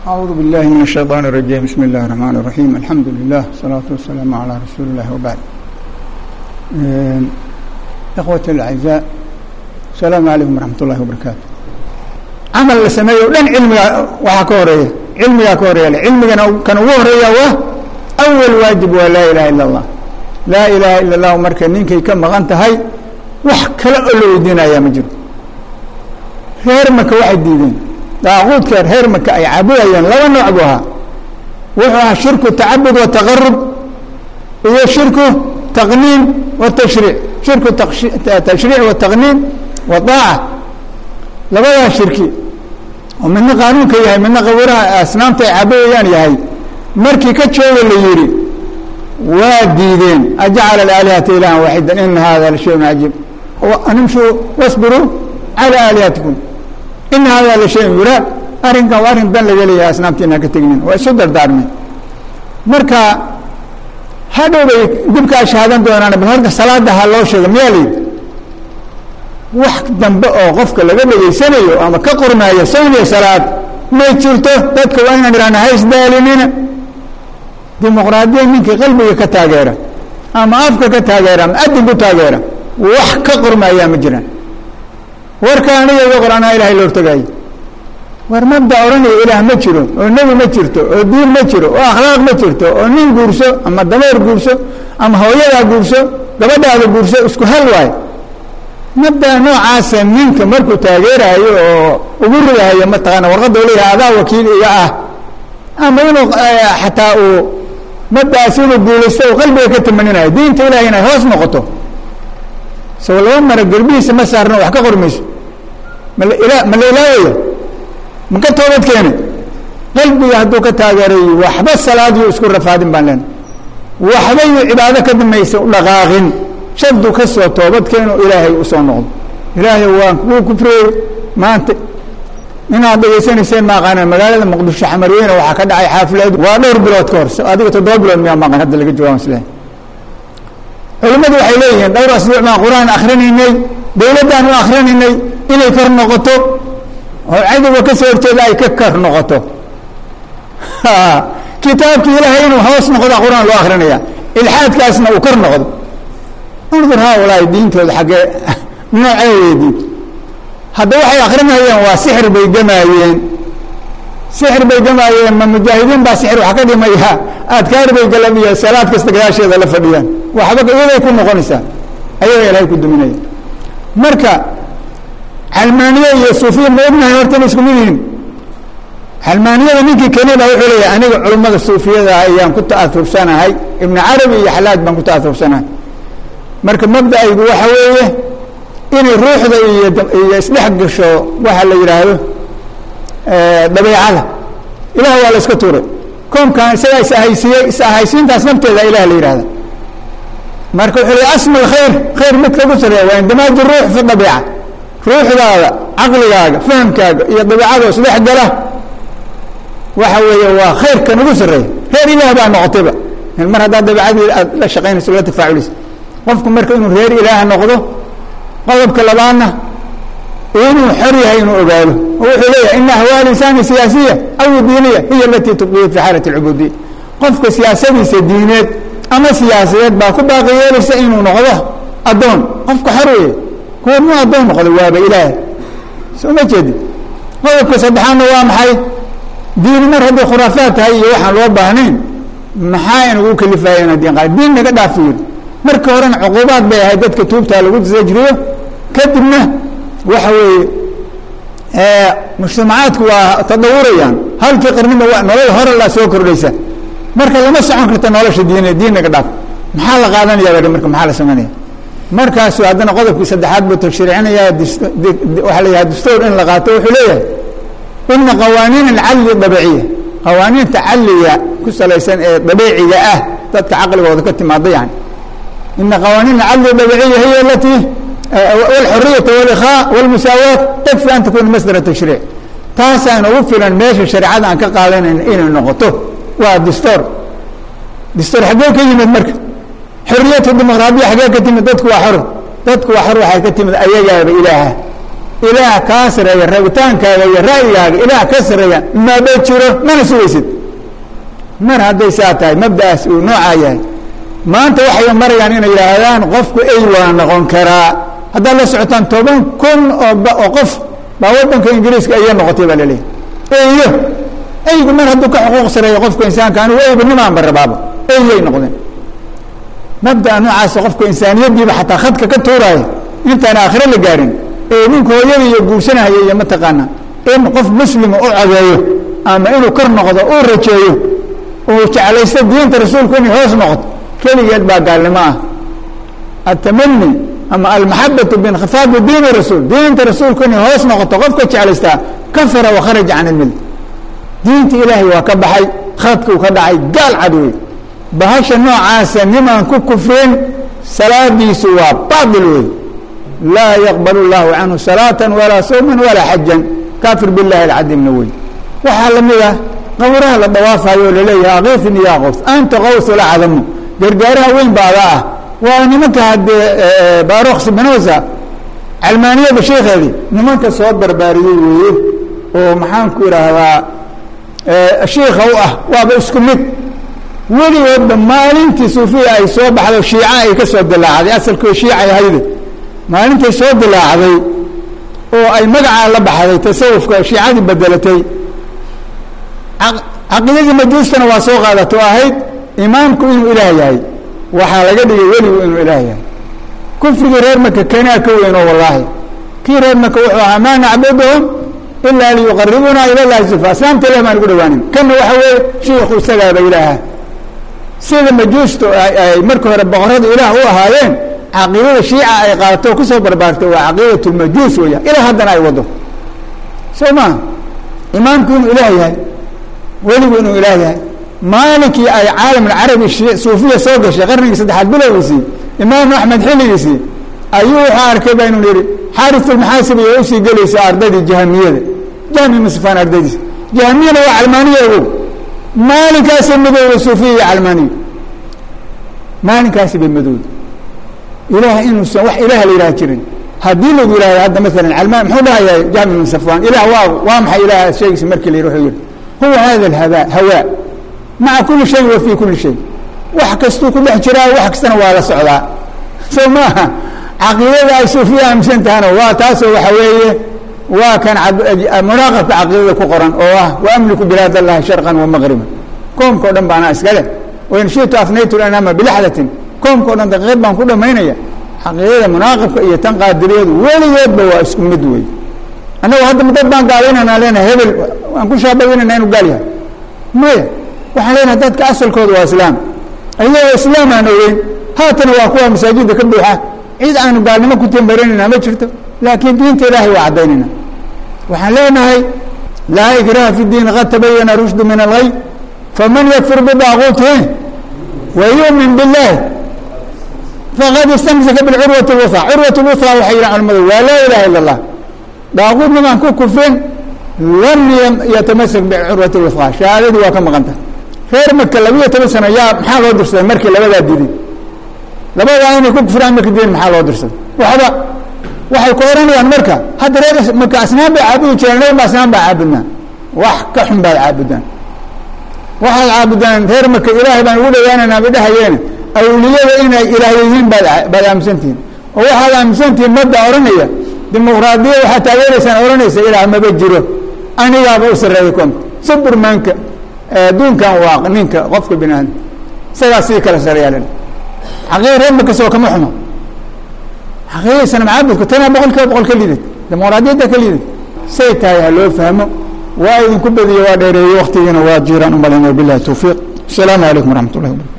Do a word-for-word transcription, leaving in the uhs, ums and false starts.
أعوذ بالله من الشيطان الرجيم بسم الله الرحمن الرحيم الحمد لله والصلاة والسلام على رسول الله وبعد. إخوتي الأعزاء السلام عليكم ورحمة الله وبركاته. عمل السماء لن علم وحكورية علم يا كورية علم كان وهرية أول واجب ولا إله إلا الله لا إله إلا الله ومركنين كي كم غنت هاي وحكى له دينا يا مجد هرمك واحد دين داعود كان هرمك أي عبويا لا نعبوها وهو شرك التعبد والتغرب هي شرك تقنين والتشريع شرك التشريع والتقنين والطاعة لبدا شركي ومن قانون كي من قورها أسنام تعبويا يعني هاي مركي كتشوي اللي يري واديدين أجعل الآلهة إلها واحدا إن هذا لشيء عجيب وأنمشوا واصبروا على آلهتكم إن هذا لشيء يراد أرنك وأرن بل لي أسنامتنا كتجنين وأسدر دارمي مركا هذا بيجيبك شهادة دوننا بهرج صلاة ده الله شيء ميالي واحد دنبأ غفك لقبل يسنيه أما كقرنا يسوي صلاة ما يشرته تذكرين أن هاي سدالين ديمقراطية منك قلبي كتاجرة أما أفك كتاجرة أدب كتاجرة وح كقرنا يا مجرم وركاني يقول أنا إله إلا ارتقاي ورمبدا أوراني إله ما جرو والنبي ما جرته والدين ما جرو وأخلاق ما جرته ونين جورسو أما دمير جورسو أما هوية جورسو قبضة هذا جورسو اسكو هلواي مبدأ نوع عاسم منك مركو تاجيرها هي وبرها هي متغنى ورغد ولي هذا وكيل إياه أما إنه حتى مبدأ أسيله بوليسته وقلبه كتمنينه دين تولى هنا هوس نقطه سو لو مر قلبي سما صارنا وحكا قرميس مل إله مل إلهية من كتوبت كيني قلبي هدو كتاجري وحبا الصلاة يسكر رفادين بانلين وحبا عبادة كدن ما يسو لغاغين شدو كسوة توبت كينو إلهي أسوى نغض إلهي وان كو كفري ما انت من هذا يسين يسين ما قانا مقالة مقدوش حمريين وحكا دعي حافلة ودور بلوت كورس هذه تدور بلوت مياه ما قانا هذا اللي جوان سلاح علماء waxay leeyihiin dhowr asbuuc ma quraan akhrinay dawladdan oo akhrinay inay kor noqoto oo ciidanka ka soo horjeeda ay ka kor noqoto kitaabka ilaahay inuu hoos noqdo quraan loo akhrinaya ilhaadkaasna uu kor noqdo andur haa walaay diintooda xagee nooceedii hadda waxay akhrinayaan waa sixir bay jamaayeen sixir bay jamaayeen ma mujaahidiin baa sixir waxa ka dhimaya adkaar bay galamiya salaad kasta gaasheeda la fadhiyaan waxba iyaday ku noqonaysa ayaga ilaahay ku duminaya marka almaaniya iyo suufiya moodna horta isku mideen almaaniyada ninkii keenay wuxuu leeyahay aniga culimada suufiyada ayaan ku ta'aasursanahay ibn arabi iyo halaad baan ku ta'aasursanahay marka mabda'aygu waxa weeye in ruuxda iyo iyo isdhex gasho waxa la yiraahdo ee dabeecada ilaahay waa la iska tuuray koonkan isaga isahaysiyay isahaysiintaas nafteeda ilaahay la yiraahdo marka wuxuu asma khayr khayr mid ka busray waa indamaaj ruux fi dabiica ruuxdaada aqligaaga fahamkaaga iyo dabiicada isdhex gala waxa weeye waa khayr kan ugu sareey heer ilaahay baa noqotayba mar hada dabiicada la shaqeynayso la tafaaculis qofku marka inuu heer ilaahay noqdo qodobka labaadna inuu xor yahay inuu ogaado wuxuu leeyahay in ahwaal insani siyaasiya aw diiniya hiya allati tuqwi fi halati al-ubudiyya qofka siyaasadiisa diineed ama siyaasadeed baa ku baaqi yeelaysa inuu noqdo adoon qofka xor weeye kuwa ma adoon noqdo waaba ilaahay soo ma jeedi qodobka saddexaadna waa maxay diin mar haddii khuraafaad tahay iyo waxaan loo baahnayn maxaa inuu kalifaayeen diin qaad diin naga dhaafiyo marka horena cuqubaad bay ahayd dadka tuubta lagu zajriyo kadibna waxa weeye ee mujtamacaadku waa tadawurayaan halkii qarniba waa nolol hore la soo kordhaysa marka lama socon karto nolosha diin diinaga dhaaf maxaa la qaadanayaa marka maxaa la sameeyaa markaas haddana qodobkii saddexaad buu tashriicinaya waxa la yiraahdo dastuur in la qaato wuxuu leeyahay in qawaaniin al-'adl dabiiciya qawaaniin ta'alliya ku salaysan ee dabiiciga ah dadka aqligooda ka timaada yani in qawaaniin al-'adl dabiiciya hiya allati والحرية والإخاء والمساواة تكفي أن تكون مصدر التشريع تاسع نوفر ماشي الشريعة عن كقالين إن النقطة والدستور دستور حقوقي من المركز حرية الديمقراطية حقوقي من ضدك وحر ضدك وحر وحقوقي من أيها بإلهة ilaah kaa sareeya rabitaankaaga iyo ra'yigaaga ilaah ka sareeya maba jiro mana sugaysid mar hadday saa tahay mabda'aas uu noocaa yahay maanta waxay marayaan inay yidhaahdaan qofku ey waa noqon karaa haddaad la socotaan toban kun oo oo qof baa waddanka ingiriiska aya noqotay baa laleeyahay eyo eygu mar hadduu ka xuquuq sareeyo qofka insaanka anigu eybanimaan barabaaba eyay noqdeen mabda'a noocaasa qofka insaaniyaddiiba xataa khadka ka tuuraayo intaan aakhiro la gaarin ee ninka hooyada iyo guursanahaya iyo mataqaana in qof muslima u codeeyo ama inuu kor noqdo uu rajeeyo uu jeclaysto diinta rasuulku inay hoos noqoto keligeed baa gaalnimo ah atamani ama almaxabatu biinkhifaaadi diini rasuul diinta rasuulku inay hoos noqoto qofka jeclaystaa kafara wakharaja can ilmil diinta ilaahay waa ka baxay khadkuu ka dhacay gaal cad wey bahasha noocaasa nimaan ku kufrin salaadiisu waa baatil wey laa yaqbal اllahu canhu salaata walaa sawman walaa xajan kaafir biاllahi alcadimna wey waxaa lamid ah qawraha la dhawaafayo laleeyahay aqiifni yaa qaws anta qaws lacdamu gargaaraha weyn baada ah waa nimanka haddee baarokh sibnosa calmaaniyada sheekeedii nimanka soo barbaariyey weeye oo maxaan ku idhaahdaa shiika u ah waaba isku mid weligoodba maalintii suufiya ay soo baxdo shiica ay ka soo dilaacday asalkoo shiicay ahayde maalintay soo dilaacday oo ay magacaa la baxday tasawufka shiicadii bedelatay caqiidadii majuustana waa soo qaadato ahayd imaamku inuu ilaah yahay waxaa laga dhigay weligu inuu ilaah yahay kufrigii reer maka kanaa ka weyn oo wallaahi kii reer maka wuxuu ahaa maa nacbuduhum ilaa liyuqaribunaa ila llahi zulfa aslaamta ilah maan ugu dhawaanin kanna waxa weeye shiiku isagaaba ilaaha sida majuustu ay marka hore boqorada ilaah u ahaayeen caqiidada shiica ay qaadato o kusoo barbaartay waa caqiidat lmajuus weya ilaa haddana ay wado soo maha imaamku inuu ilaah yahay weligu inuu ilaah yahay maalinkii ay caalam alcarabi suufiya soo gashay qarnigii saddexaad bilowgiisii imaamu axmed xilligiisii ayuu wuxuu arkay baa inuu yihi xaarisulmaxaasib iyo usii gelaysa ardaydii jahamiyada jahmi masfaan ardaydiisa jahamiyana waa calmaaniya ogow maalinkaasay madowda suufiya iyo calmaaniya maalinkaasi bay madowda ilaah inuusan wax ilaah la yidhaha jirin haddii lagu yihahdo hadda maalan calmaan muxuu dhahayaa jahmi min safwan ilah waa waa maxay ilaah sheegaysa markii la yidhi wuxuu yihi huwa hada alhaba hawaa maca kuli shayin wa fii kuli shay wax kastuu ku dhex jiraa wax kastana waa la socdaa soo maaha caqiidada ay suufiya aaminsan tahana waa taasoo waxa weeye waa kan munaaqabka caqiidada ku qoran oo ah waamliku bilaad allahi sharqan wa maqriban koomka o dhan baana iskale wain shitu afnaytu lanama bilaxdatin koomka o dhan daqiiqad baan ku dhamaynaya caqiidada munaaqibka iyo tan qaadiriyadu weligeedba waa isku mid wey annagu hadda dad baan gaalaynana leenahay hebel waan ku shaabaynayna inu gaal yahay maya waxaan leenahay dadka asalkooda waa islaam ayagoo islaam aan ogeyn haatana waa kuwa masaajidda ka buuxa cid aanu gaalnimo ku timbaranayna ma jirto laakiin diinta ilaahay waa caddaynayna waxaan leenahay laa ikraha fi diin qad tabayana rushdu min algay faman yakfur bidaaquuti wa yu'min billahi faqad istamsaka bilcurwati lwuha curwat lwuha waxay yihahan culamadu waa laa ilaha illa allah daaquud nimaan ku kufrin lam yatamasak bicurwati lwuha shahaadadii waa ka maqanta reer maka labiyo toban sano yaa maxaa loo dirsaday markii labadaa diiday labadaa inay ku kufraan marka diin maxaa loo dirsaday waxba waxay ku oranayaan marka hadda reer maka asnaan bay caabudi jireen nabi ma asnaan baa caabudnaa wax ka xun baad caabudaan waxaad caabudaan reer maka ilaahay baan ugu dhawaanaynaa bay dhahayeene awliyada inay ilaah yihiin baad baad aaminsantihiin oo waxaad aaminsantihiin madda oranaya dimuqraadiya waxaad taageeraysaan oranaysa ilaah maba jiro anigaaba u sarreeya koonka suburmaanka adduunkan waa ninka qofka bini aadam isagaa sii kala sareeyaalan xaqiiqa reer maka soo kama xumo xaqiiqaysana macaabudka tanaa boqol kiiba boqol ka liidad dimuqraadiyadda ka liidad say tahay ha loo fahmo waa idinku badiyo waa dheereeyey waktigiina waa jiiraan u malayna billahi tawfiiq asalaamu calaykum waraxmat ullahi wabarakatu